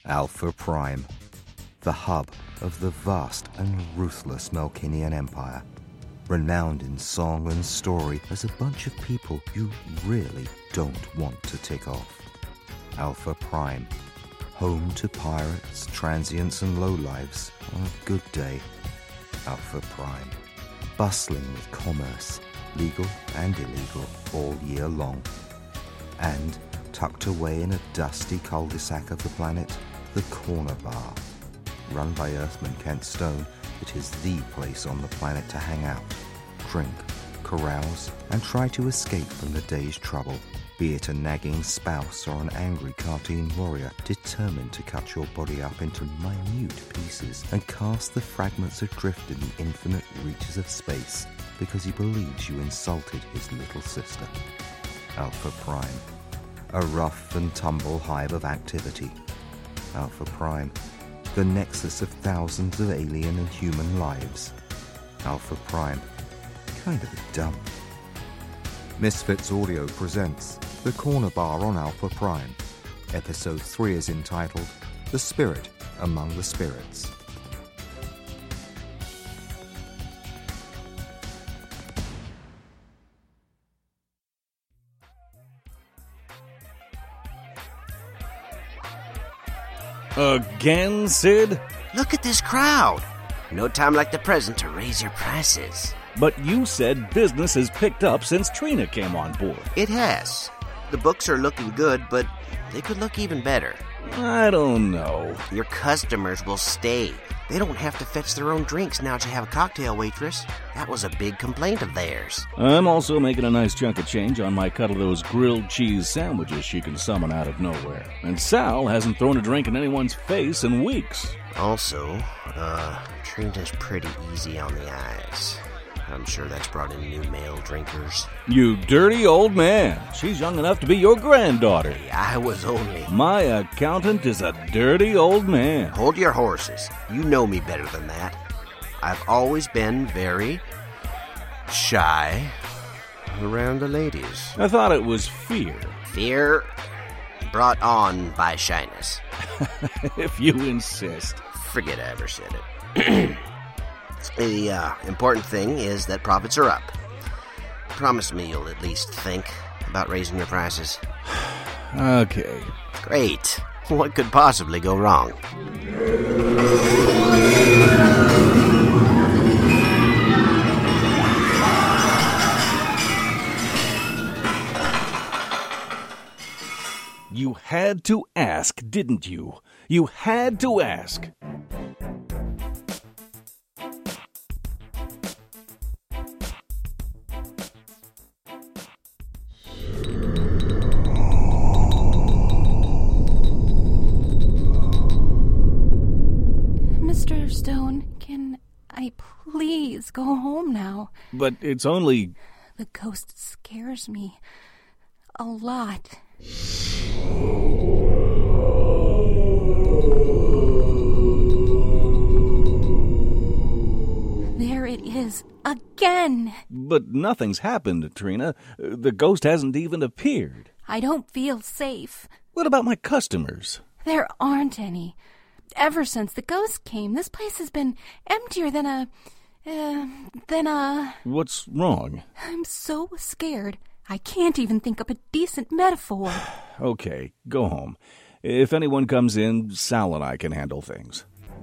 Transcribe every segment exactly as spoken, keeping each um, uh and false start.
Alpha Prime, the hub of the vast and ruthless Melkinian Empire, renowned in song and story as a bunch of people you really don't want to tick off. Alpha Prime, home to pirates, transients and lowlives on a good day. Alpha Prime, bustling with commerce, legal and illegal, all year long. And, tucked away in a dusty cul-de-sac of the planet, the Corner Bar. Run by Earthman Kent Stone, it is the place on the planet to hang out, drink, carouse, and try to escape from the day's trouble, be it a nagging spouse or an angry cartoon warrior determined to cut your body up into minute pieces and cast the fragments adrift in the infinite reaches of space because he believes you insulted his little sister. Alpha Prime, a rough and tumble hive of activity. Alpha Prime, the nexus of thousands of alien and human lives. Alpha Prime, kind of a dump. Misfits Audio presents The Corner Bar on Alpha Prime. Episode three is entitled The Spirit Among the Spirits. Again, Sid? Look at this crowd. No time like the present to raise your prices. But you said business has picked up since Trina came on board. It has. The books are looking good, but they could look even better. I don't know. Your customers will stay. They don't have to fetch their own drinks now that you have a cocktail waitress. That was a big complaint of theirs. I'm also making a nice chunk of change on my cut of those grilled cheese sandwiches she can summon out of nowhere. And Sal hasn't thrown a drink in anyone's face in weeks. Also, uh, Trina's pretty easy on the eyes. I'm sure that's brought in new male drinkers. You dirty old man. She's young enough to be your granddaughter. I was only... My accountant is a dirty old man. Hold your horses. You know me better than that. I've always been very shy around the ladies. I thought it was fear. Fear brought on by shyness. If you insist. Forget I ever said it. The uh, important thing is that profits are up. Promise me you'll at least think about raising your prices. Okay. Great. What could possibly go wrong? You had to ask, didn't you? You had to ask. Mister Stone, can I please go home now? But it's only... The ghost scares me a lot. There it is, again! But nothing's happened, Trina. The ghost hasn't even appeared. I don't feel safe. What about my customers? There aren't any. Ever since the ghost came, this place has been emptier than a... Uh, than a... What's wrong? I'm so scared. I can't even think up a decent metaphor. Okay, go home. If anyone comes in, Sal and I can handle things.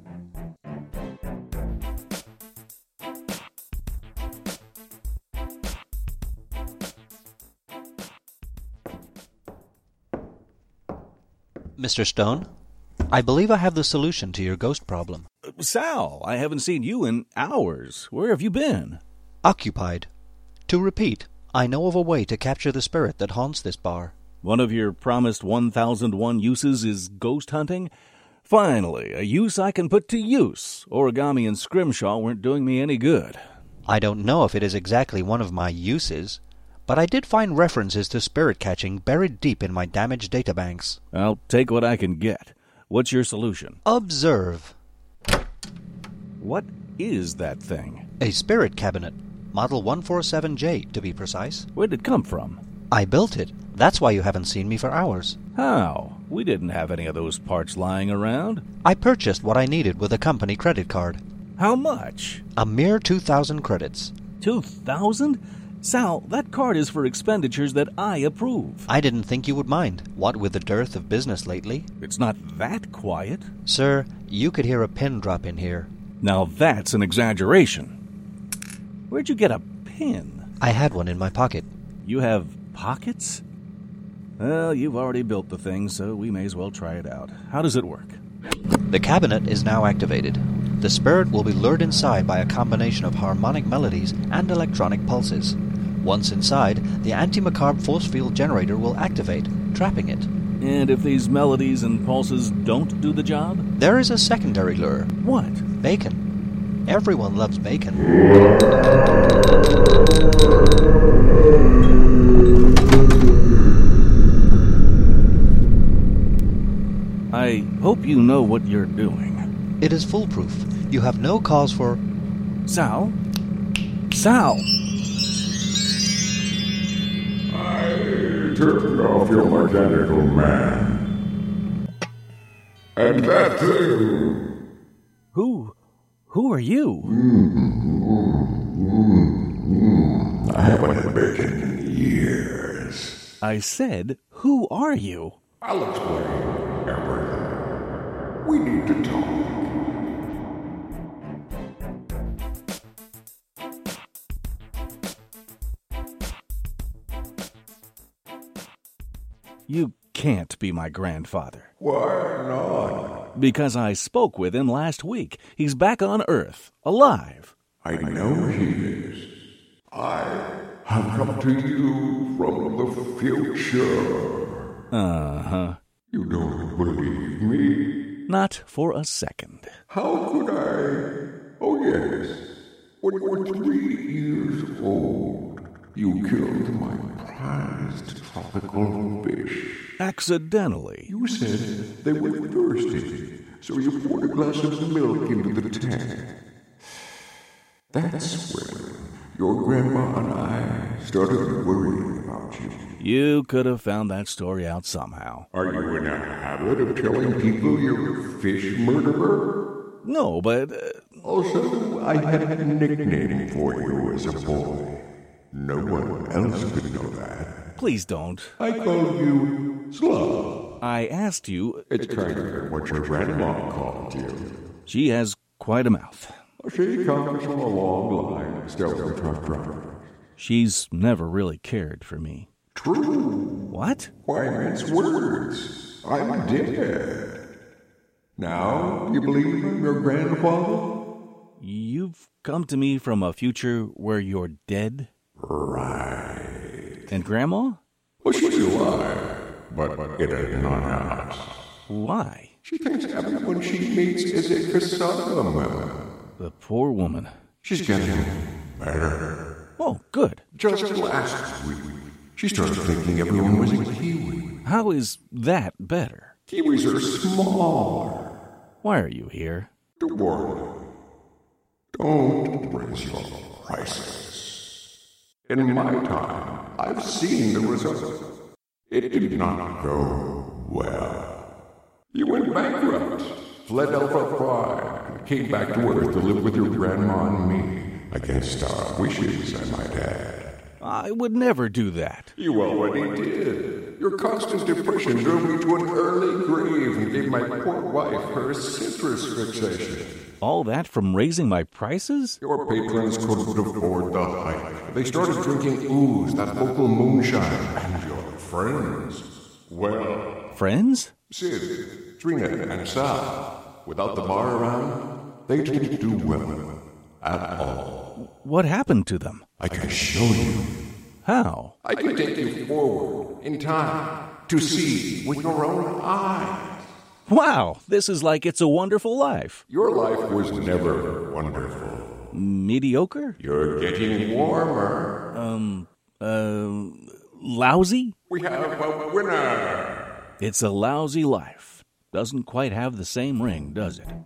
Mister Stone, I believe I have the solution to your ghost problem. Uh, Sal, I haven't seen you in hours. Where have you been? Occupied. To repeat, I know of a way to capture the spirit that haunts this bar. One of your promised one thousand one uses is ghost hunting? Finally, a use I can put to use. Origami and Scrimshaw weren't doing me any good. I don't know if it is exactly one of my uses, but I did find references to spirit catching buried deep in my damaged databanks. I'll take what I can get. What's your solution? Observe. What is that thing? A spirit cabinet. Model one forty-seven J, to be precise. Where'd it come from? I built it. That's why you haven't seen me for hours. How? We didn't have any of those parts lying around. I purchased what I needed with a company credit card. How much? A mere two thousand credits. Two thousand? Sal, that card is for expenditures that I approve. I didn't think you would mind, what with the dearth of business lately. It's not that quiet. Sir, you could hear a pin drop in here. Now that's an exaggeration. Where'd you get a pin? I had one in my pocket. You have pockets? Well, you've already built the thing, so we may as well try it out. How does it work? The cabinet is now activated. The spirit will be lured inside by a combination of harmonic melodies and electronic pulses. Once inside, the anti-macabre force field generator will activate, trapping it. And if these melodies and pulses don't do the job? There is a secondary lure. What? Bacon. Everyone loves bacon. I hope you know what you're doing. It is foolproof. You have no cause for... Sal? Sal! I turned off your mechanical man. And that thing... Who? Who are you? I haven't had bacon in years. I said, who are you? I'll explain everything. We need to talk. You can't be my grandfather. Why not? Because I spoke with him last week. He's back on Earth, alive. I know he is. I have come to you from the future. Uh-huh. You don't believe me? Not for a second. How could I? Oh, yes. When you were three years old, you killed my prized tropical fish. Accidentally. You said they were thirsty, so you poured a glass of milk into the tank. That's when your grandma and I started worrying about you. You could have found that story out somehow. Are you in a habit of telling people you're a fish murderer? No, but... Uh, Also, I had a nickname for you as a boy. No one else could know that. please don't. I called you Slav. I asked you... It's kind of what your grandma called you. She has quite a mouth. She comes from a long line of stellar truck drivers. She's never really cared for me. True. What? Why mince words? I'm dead. Now, you believe I'm your grandfather? You've come to me from a future where you're dead? Right. And Grandma? Well, she's alive, but it is not ours. Why? She thinks everyone she meets is a Cassandra. The poor woman. She's getting better. Oh, good. Just last week, she started thinking everyone was a Kiwi. How is that better? Kiwis are smaller. Why are you here? To warn you, don't raise your prices. In my time, I've seen the results. It did not go well. You went bankrupt, fled Alpha Prime, and came back to Earth to live with your grandma and me. Against our wishes, I might add. I would never do that. You already did. Your constant depression drove me to an early grave and gave my poor wife her citrus fixation. All that from raising my prices? Your patrons couldn't afford the hype. They started drinking ooze, that local moonshine, and your friends. Well... Friends? Sid, Trina, and Sal. Without the bar around, they didn't do well. At all. What happened to them? I can show you. How? I can take you forward, in time, to see with your own eyes. Wow, this is like It's a Wonderful Life. Your life was never wonderful. Mediocre? You're getting warmer. Um, uh, lousy? We have a winner. It's a lousy life. Doesn't quite have the same ring, does it?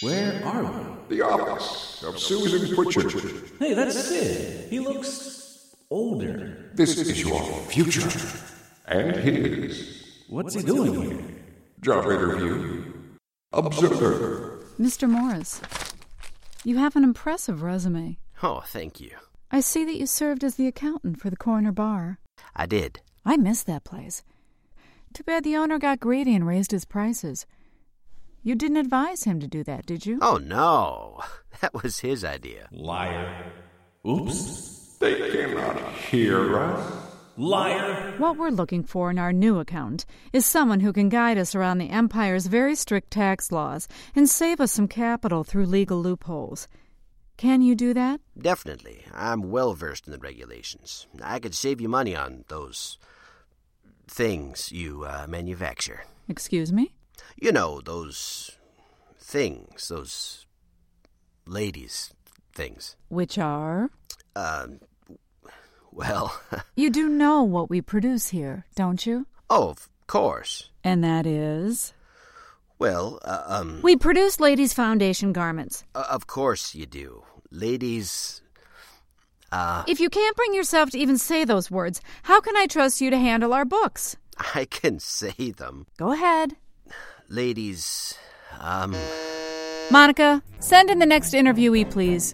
Where are we? The office of Susan Pritchard. Hey, that's Sid. He looks older. This is your future. And his. What's he doing here? Job interview. Observer. Mister Morris, you have an impressive resume. Oh, thank you. I see that you served as the accountant for the Corner Bar. I did. I miss that place. Too bad the owner got greedy and raised his prices. You didn't advise him to do that, did you? Oh, no. That was his idea. Liar. Oops. They cannot hear us. Liar. What we're looking for in our new accountant is someone who can guide us around the Empire's very strict tax laws and save us some capital through legal loopholes. Can you do that? Definitely. I'm well versed in the regulations. I could save you money on those things you uh, manufacture. Excuse me? You know, those things, those ladies' things. Which are? Um, well... You do know what we produce here, don't you? Oh, of course. And that is? Well, uh, um... We produce ladies' foundation garments. Uh, of course you do. Ladies... Uh... If you can't bring yourself to even say those words, how can I trust you to handle our books? I can say them. Go ahead. Ladies, um... Monica, send in the next interviewee, please.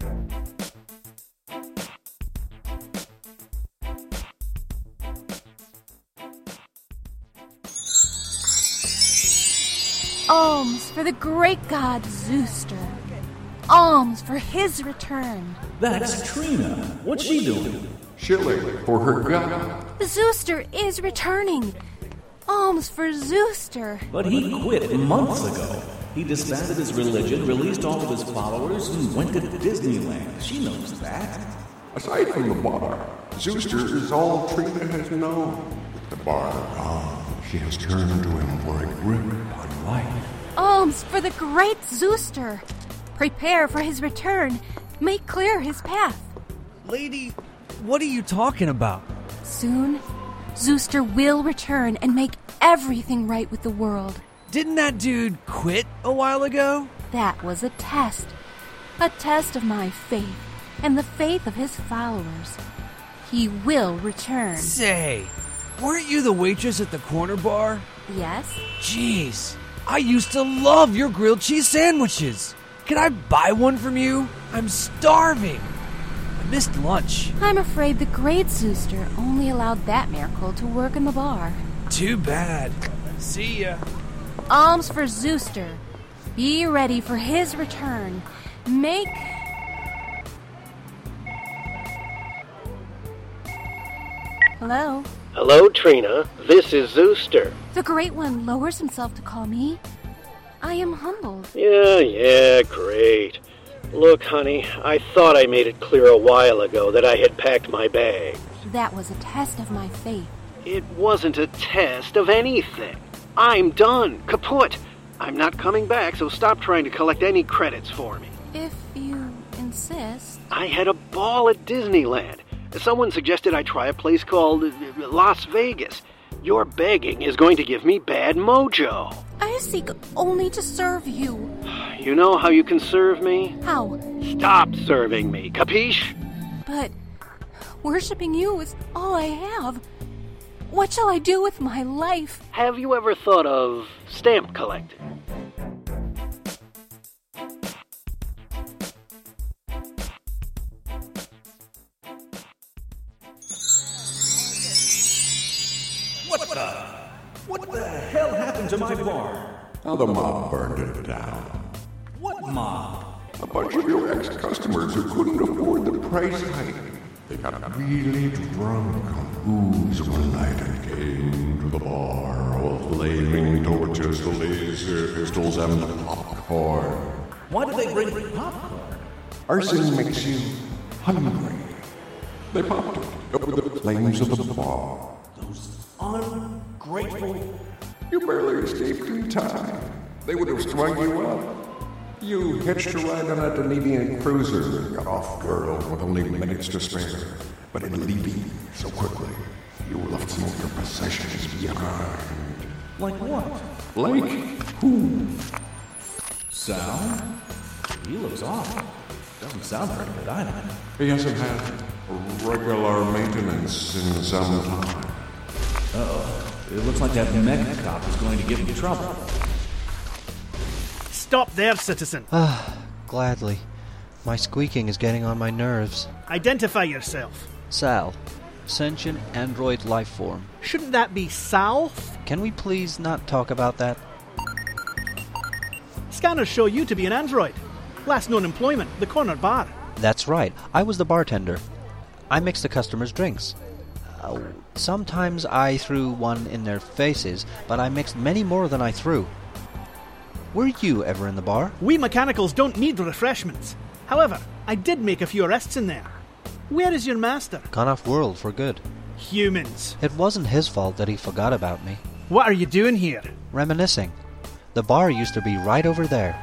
Alms for the great god Zooster. Alms for his return. That's Trina. What's she doing? Shilling for her god. Zooster is returning. Alms for Zooster. But he quit months ago. He disbanded his religion, released all of his followers, and went to Disneyland. She knows that. Aside from the bar, Zooster is all Trina has known. With the bar gone, she has turned to him for a grip on life. Alms for the great Zooster. Prepare for his return. Make clear his path. Lady, what are you talking about? Soon, Zooster will return and make everything right with the world. Didn't that dude quit a while ago? That was a test. A test of my faith and the faith of his followers. He will return. Say, weren't you the waitress at the Corner Bar? Yes? Jeez, I used to love your grilled cheese sandwiches. Can I buy one from you? I'm starving. I missed lunch. I'm afraid the great Zooster only allowed that miracle to work in the bar. Too bad. See ya. Alms for Zooster. Be ready for his return. Make... Hello? Hello, Trina. This is Zooster. The Great One lowers himself to call me. I am humbled. Yeah, yeah, great. Look, honey, I thought I made it clear a while ago that I had packed my bags. That was a test of my faith. It wasn't a test of anything. I'm done. Kaput. I'm not coming back, so stop trying to collect any credits for me. If you insist. I had a ball at Disneyland. Someone suggested I try a place called Las Vegas. Your begging is going to give me bad mojo. I seek only to serve you. You know how you can serve me? How? Stop serving me, capiche? But worshipping you is all I have. What shall I do with my life? Have you ever thought of stamp collecting? What the? What the hell happened to my bar? Now the mob burned it down. What mob? A bunch of your ex-customers who couldn't afford the price hike. They got really drunk on booze one night and came to the bar, all flaming torches, the laser pistols, and the popcorn. Why did they bring popcorn? Arson makes you hungry. They popped it up with the flames of the bar. Those ungrateful... You barely escaped in time. They would have strung you up. You hitched a ride on a Dunedian cruiser and got off girl with only minutes to spare. But in leaving so quickly, you left some of your possessions behind. Like what? Like who? Sal? He looks off. Doesn't sound very good either. He hasn't had regular maintenance in some time. Uh-oh. It looks like that mech cop is going to give him trouble. Stop there, citizen. Ah, gladly. My squeaking is getting on my nerves. Identify yourself. Sal, sentient android life form. Shouldn't that be Sal? Can we please not talk about that? Scanners show you to be an android. Last known employment, the corner bar. That's right. I was the bartender. I mixed the customers' drinks. Uh, sometimes I threw one in their faces, but I mixed many more than I threw. Were you ever in the bar? We mechanicals don't need refreshments. However, I did make a few arrests in there. Where is your master? Gone off world for good. Humans. It wasn't his fault that he forgot about me. What are you doing here? Reminiscing. The bar used to be right over there.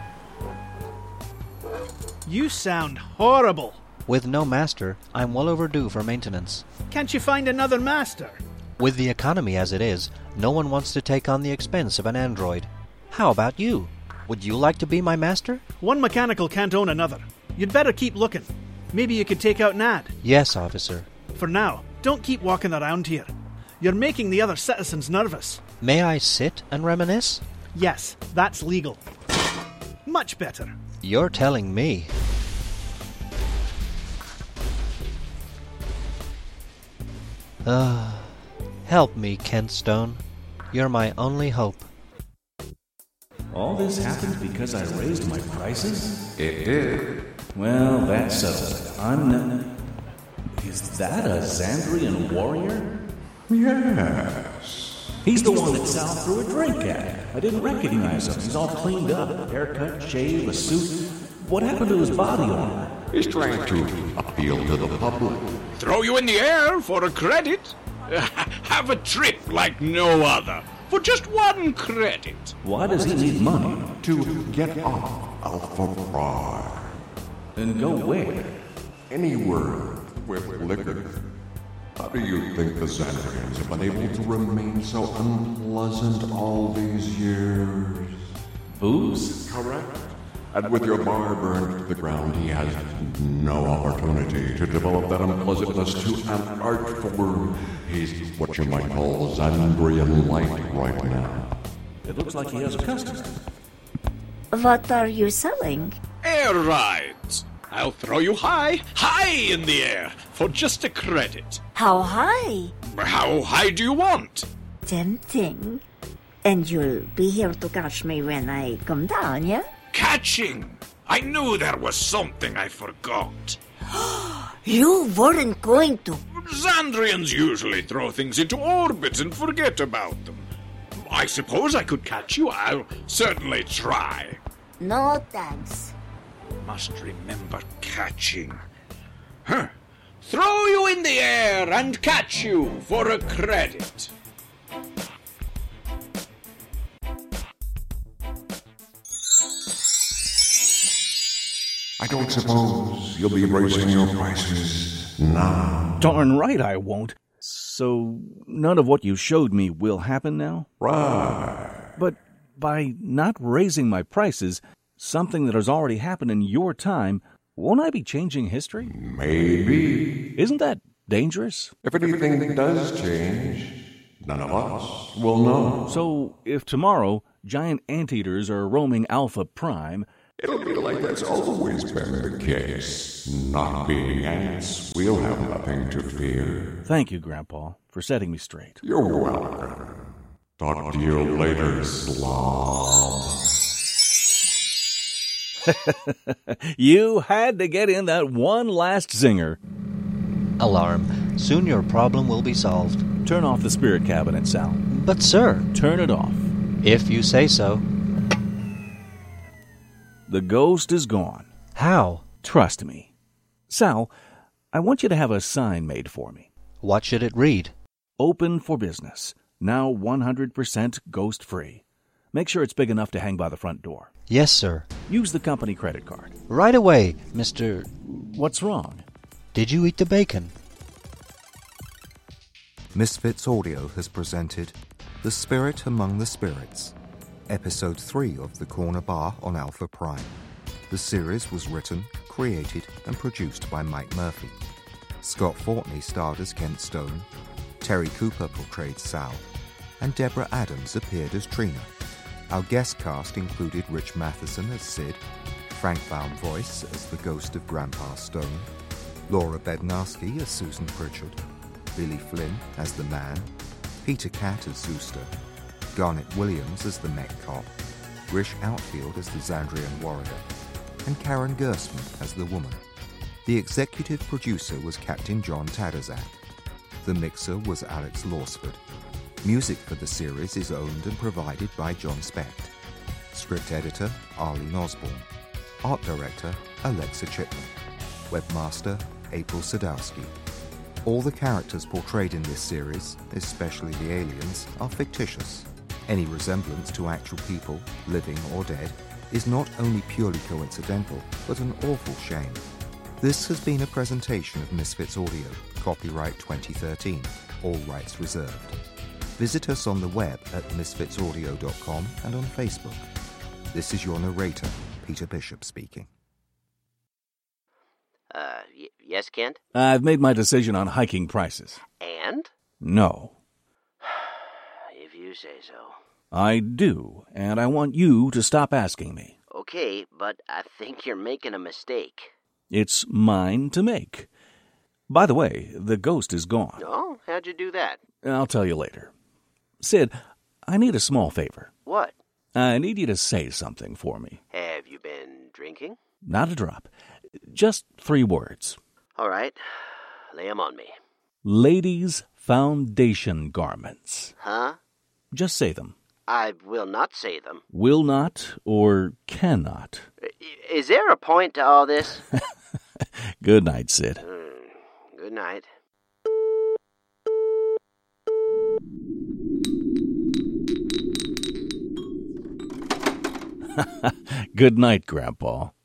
You sound horrible. With no master, I'm well overdue for maintenance. Can't you find another master? With the economy as it is, no one wants to take on the expense of an android. How about you? Would you like to be my master? One mechanical can't own another. You'd better keep looking. Maybe you could take out Nad. Yes, officer. For now, don't keep walking around here. You're making the other citizens nervous. May I sit and reminisce? Yes, that's legal. Much better. You're telling me. Uh, help me, Kent Stone. You're my only hope. All this happened because I raised my prices? It did. Well, that settles it. I'm not... Is that a Xandrian warrior? Yes. He's the one that Sal threw a drink at. I didn't recognize him. He's all cleaned up. Haircut, shave, a suit. What happened to his body armor? He's trying to appeal to the public. Throw you in the air for a credit? Have a trip like no other. For just one credit. Why does he need money? To get off Alpha Prime. And go where? Anywhere with liquor. How do you think the Xandrians have been able to remain so unpleasant all these years? Booze? Correct. And with your bar burned to the ground, he has no opportunity to develop that unpleasantness to an art form. He's what you might call Xandrian light right now. It looks like he has a customer. What are you selling? Air rides. I'll throw you high, high in the air for just a credit. How high? How high do you want? Tempting. And you'll be here to catch me when I come down, yeah? Catching! I knew there was something I forgot. You weren't going to. Xandrians usually throw things into orbit and forget about them. I suppose I could catch you. I'll certainly try. No thanks. Must remember catching. Huh. Throw you in the air and catch you for a credit. I don't suppose you'll be raising your prices now. Darn right I won't. So none of what you showed me will happen now? Right. But by not raising my prices, something that has already happened in your time, won't I be changing history? Maybe. Isn't that dangerous? If anything does change, none of us will know. So if tomorrow giant anteaters are roaming Alpha Prime, it'll be like that's always been the case. Not being ants, we'll have nothing to fear. Thank you, Grandpa, for setting me straight. You're welcome. Talk to you later, slob. You had to get in that one last zinger. Alarm. Soon your problem will be solved. Turn off the spirit cabinet, Sal. But, sir... Turn it off. If you say so. The ghost is gone. How? Trust me. Sal, I want you to have a sign made for me. What should it read? Open for business. Now one hundred percent ghost-free. Make sure it's big enough to hang by the front door. Yes, sir. Use the company credit card. Right away, Mister What's wrong? Did you eat the bacon? Misfits Audio has presented The Spirit Among the Spirits, Episode three of The Corner Bar on Alpha Prime. The series was written, created, and produced by Mike Murphy. Scott Fortney starred as Kent Stone, Terry Cooper portrayed Sal, and Deborah Adams appeared as Trina. Our guest cast included Rich Matheson as Sid, Frank Baum Voice as the ghost of Grandpa Stone, Laura Bednarski as Susan Pritchard, Billy Flynn as the Man, Peter Catt as Zooster, Garnet Williams as the Met Cop, Rish Outfield as the Zandrian Warrior, and Karen Gersman as the Woman. The executive producer was Captain John Tadazak. The mixer was Alex Lawsford. Music for the series is owned and provided by John Specht. Script editor, Arlene Osborne. Art director, Alexa Chipman. Webmaster, April Sadowski. All the characters portrayed in this series, especially the aliens, are fictitious. Any resemblance to actual people, living or dead, is not only purely coincidental, but an awful shame. This has been a presentation of Misfits Audio, copyright twenty thirteen, all rights reserved. Visit us on the web at misfits audio dot com and on Facebook. This is your narrator, Peter Bishop speaking. Uh, y- yes, Kent? I've made my decision on hiking prices. And? No. If you say so. I do, and I want you to stop asking me. Okay, but I think you're making a mistake. It's mine to make. By the way, the ghost is gone. Oh, how'd you do that? I'll tell you later. Sid, I need a small favor. What? I need you to say something for me. Have you been drinking? Not a drop. Just three words. All right. Lay 'em on me. Ladies' foundation garments. Huh? Just say them. I will not say them. Will not or cannot. Is there a point to all this? Good night, Sid. Mm, good night. Good night, Grandpa.